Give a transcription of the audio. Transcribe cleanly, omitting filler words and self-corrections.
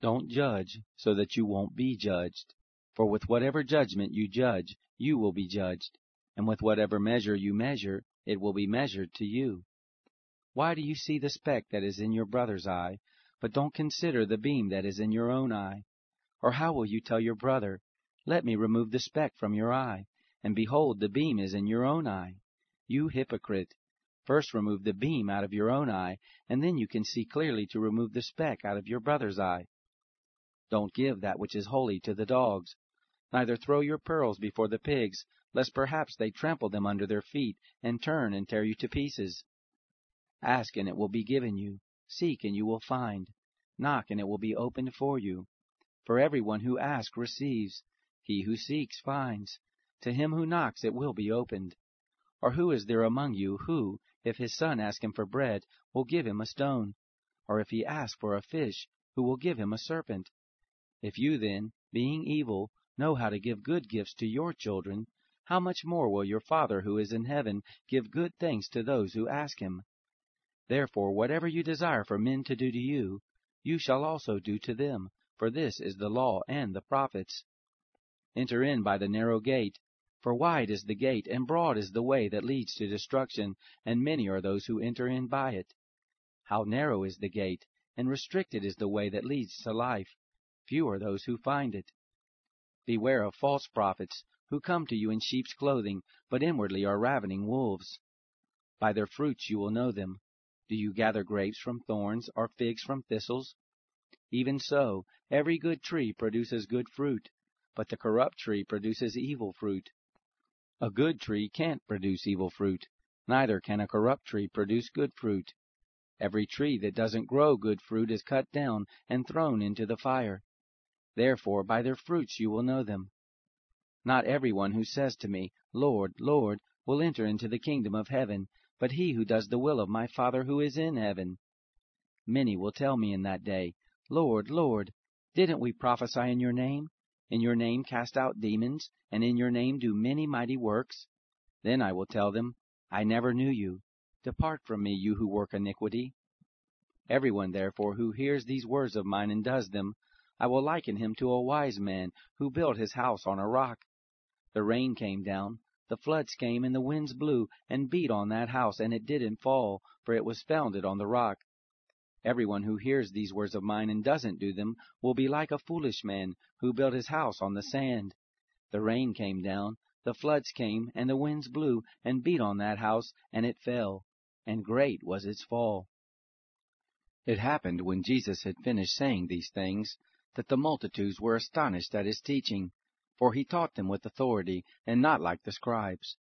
Don't judge so that you won't be judged. For with whatever judgment you judge, you will be judged, and with whatever measure you measure, it will be measured to you. Why do you see the speck that is in your brother's eye, but don't consider the beam that is in your own eye? Or how will you tell your brother, Let me remove the speck from your eye, and behold, the beam is in your own eye? You hypocrite! First remove the beam out of your own eye, and then you can see clearly to remove the speck out of your brother's eye. Don't give that which is holy to the dogs, neither throw your pearls before the pigs, lest perhaps they trample them under their feet, and turn and tear you to pieces. Ask, and it will be given you. Seek, and you will find. Knock, and it will be opened for you. For everyone who asks receives. He who seeks finds. To him who knocks it will be opened. Or who is there among you who, if his son asks him for bread, will give him a stone? Or if he asks for a fish, who will give him a serpent? If you then, being evil, know how to give good gifts to your children, how much more will your Father who is in heaven give good things to those who ask him? Therefore, whatever you desire for men to do to you, you shall also do to them, for this is the law and the prophets. Enter in by the narrow gate, for wide is the gate, and broad is the way that leads to destruction, and many are those who enter in by it. How narrow is the gate, and restricted is the way that leads to life. Few are those who find it. Beware of false prophets, who come to you in sheep's clothing, but inwardly are ravening wolves. By their fruits you will know them. Do you gather grapes from thorns, or figs from thistles? Even so, every good tree produces good fruit, but the corrupt tree produces evil fruit. A good tree can't produce evil fruit, neither can a corrupt tree produce good fruit. Every tree that doesn't grow good fruit is cut down and thrown into the fire. Therefore, by their fruits you will know them. Not everyone who says to me, Lord, Lord, will enter into the kingdom of heaven, but he who does the will of my Father who is in heaven. Many will tell me in that day, Lord, Lord, didn't we prophesy in your name? In your name cast out demons, and in your name do many mighty works? Then I will tell them, I never knew you. Depart from me, you who work iniquity. Everyone, therefore, who hears these words of mine and does them, I will liken him to a wise man who built his house on a rock. The rain came down, the floods came, and the winds blew and beat on that house, and it didn't fall, for it was founded on the rock. Everyone who hears these words of mine and doesn't do them will be like a foolish man who built his house on the sand. The rain came down, the floods came, and the winds blew and beat on that house, and it fell, and great was its fall. It happened when Jesus had finished saying these things, that the multitudes were astonished at his teaching, for he taught them with authority, and not like the scribes.